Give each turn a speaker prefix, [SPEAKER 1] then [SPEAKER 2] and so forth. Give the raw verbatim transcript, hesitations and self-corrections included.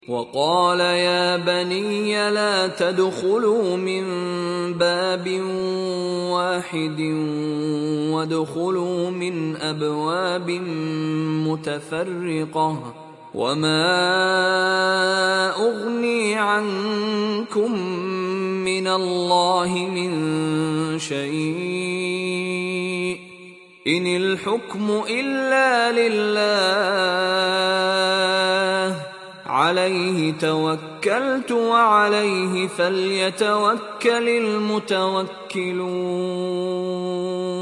[SPEAKER 1] وقال يا بني لا تدخلوا من باب واحد وادخلوا من أبواب متفرقة وما أغني عنكم من الله من شيء إن الحكم إلا لله عليه توكلت وعليه فليتوكل المتوكلون.